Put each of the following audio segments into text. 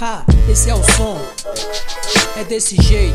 Ha, esse é o som, é desse jeito.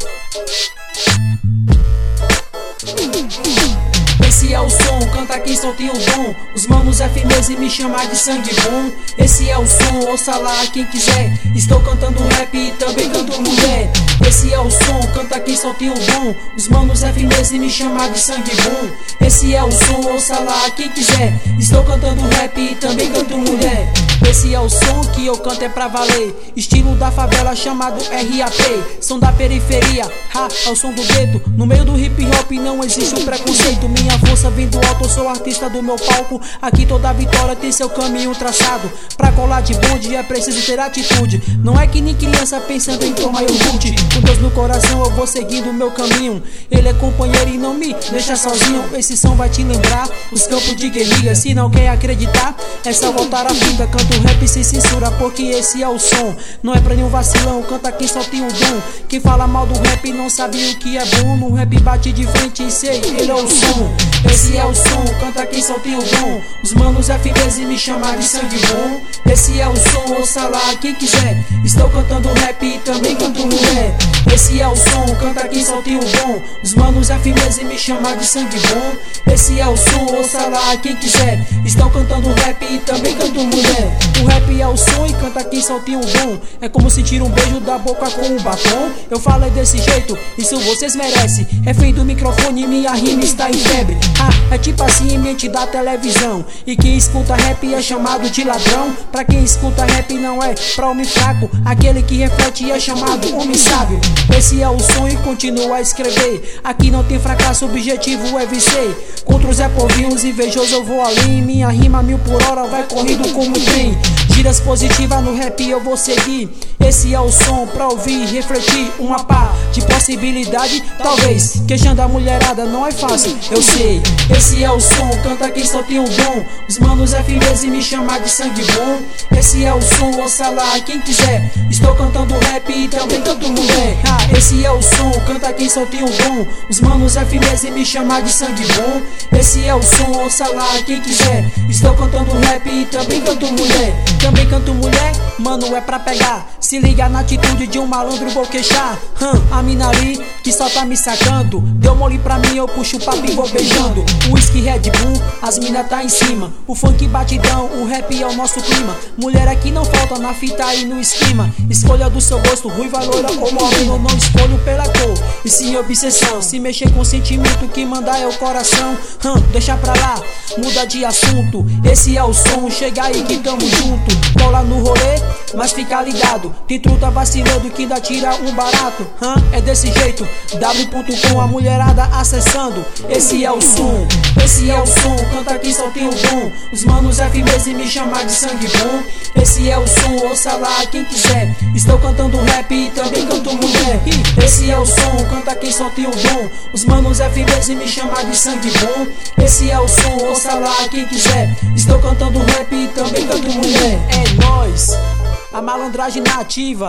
Esse é o som, canta quem só tem o dom. Os manos é firmeza e me chamar de sangue bom. Esse é o som, ouça lá quem quiser. Estou cantando rap e também canto mulher. Esse é o som, canta quem só tem o dom. Os manos é firmeza e me chamar de sangue bom. Esse é o som, ouça lá quem quiser. Estou cantando rap e também canto mulher. Esse é o som que eu canto é pra valer. Estilo da favela chamado RAP. Som da periferia, ha, é o som do gueto. No meio do hip hop não existe um preconceito. Minha força vem do alto, eu sou artista do meu palco. Aqui toda vitória tem seu caminho traçado. Pra colar de bonde é preciso ter atitude. Não é que nem criança pensando em tomar iogurte. Com Deus no coração eu vou seguindo o meu caminho. Ele é companheiro e não me deixa sozinho. Esse som vai te lembrar os campos de guerrilha. Se não quer acreditar, é só voltar a fita. Canto rap sem censura porque esse é o som. Não é pra nenhum vacilão, canta quem só tem o dom. Quem fala mal do rap não sabe o que é bom. No rap bate de frente e sei, ele é o som. Esse é o som, canta quem só tem o dom. Os manos é firmeza e me chamar de sangue bom. Esse é o som, ouça lá quem quiser. Estou cantando rap e também canto mulher. Esse é o som, canta quem só tem o dom. Os manos é firmeza e me chamar de sangue bom. Esse é o som, ouça lá quem quiser. Estou cantando rap e também canto mulher. O rap é o som e canta quem só tem o dom. É como sentir um beijo da boca com um batom. Eu falo é desse jeito, isso vocês merecem. Refém do microfone, minha rima está em febre. Ah, é tipo assim em mente da televisão. E quem escuta rap é chamado de ladrão. Pra quem escuta rap não é pra homem fraco. Aquele que reflete é chamado homem sábio. Esse é o som e continua a escrever. Aqui não tem fracasso, o objetivo é vencer. Contra os povinhos invejosos eu vou além. Minha rima 1000 por hora vai correndo como trem. Giras positivas no rap eu vou seguir. Esse é o som pra ouvir, refletir. Uma pá de possibilidade, talvez. Queixando a mulherada não é fácil, eu sei. Esse é o som, canta quem só tem o dom. Os manos é firmeza e me chamar de sangue bom. Esse é o som, ouça lá quem quiser. Estou cantando rap e também canto mulher. Esse é o som, canta quem só tem o dom. Os manos é firmeza e me chamar de sangue bom. Esse é o som, ouça lá quem quiser. Estou cantando rap e também canto mulher. Também canto mulher, mano, é pra pegar. Se liga na atitude de um malandro, vou queixar. A mina ali que só tá me sacando. Deu mole pra mim, eu puxo o papo e vou beijando. O whisky Red Bull, as mina tá em cima. O funk batidão, o rap é o nosso clima. Mulher aqui não falta na fita e no esquema. Escolha do seu gosto, ruiva, loira ou moreno. Não escolho pela cor, e sim obsessão. Se mexer com sentimento, que mandar é o coração. Deixa pra lá, muda de assunto. Esse é o som, chega aí que tamo junto. Cola no rolê, mas fica ligado. Tem truta vacilando que ainda tira um barato. É desse jeito, w.com, a mulherada acessando. Esse é o som, esse é o som, canta quem só tem o dom. Os manos é firmeza e me chamar de sangue bom. Esse é o som, ouça lá quem quiser. Estou cantando rap e também canto mulher. Esse é o som, canta quem só tem o dom. Os manos é firmeza e me chamar de sangue bom. Esse é o som, ouça lá quem quiser. Estou cantando rap e também canto mulher. É nóis, a malandragem nativa,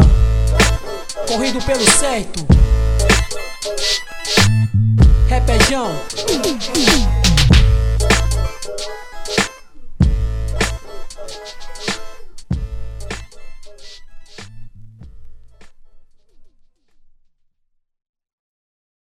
corrido pelo certo. Repejão.